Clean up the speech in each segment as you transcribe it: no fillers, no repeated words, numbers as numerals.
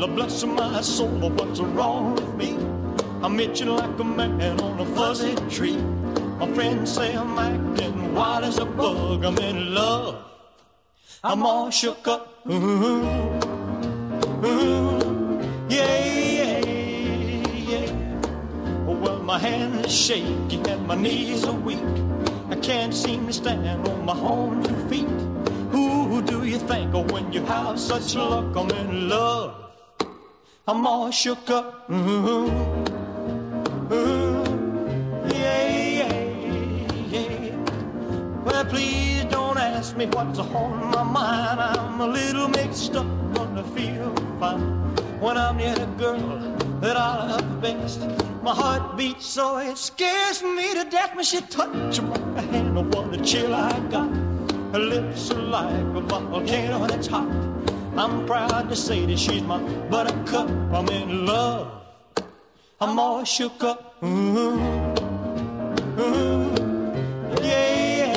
Lord bless my soul, what's wrong with me? I'm itching like a man on a fuzzy tree. My friends say I'm acting wild as a bug. I'm in love, I'm all shook up. Yeah. Well, my hands are shaky and my knees are weak. I can't seem to stand on my own 2 feet. Who do you think of when you have such luck? I'm in love, I'm all shook up. Yeah. Well, please don't ask me what's on my mind. I'm a little mixed up, but I feel fine when I'm near the girl that I love best. My heart beats so it scares me to death when she touches my hand. Oh, what a chill I got. Her lips are like a volcano that's hot. I'm proud to say that she's my buttercup. I'm in love, I'm all shook up. Yeah.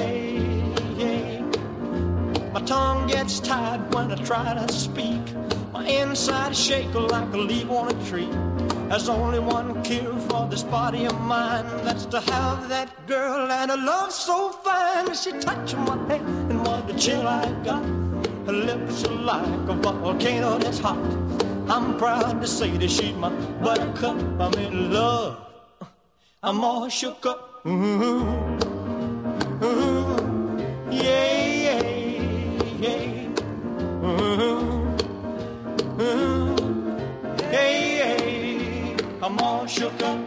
My tongue gets tied when I try to speak. My inside shake like a leaf on a tree. There's only one cure for this body of mine. That's to have that girl and a love so fine. She touched my hand and what a chill I got. Her lips are like a volcano that's hot. I'm proud to say that she's my buttercup. I'm in love, I'm all shook up. Yeah. I'm all shook up.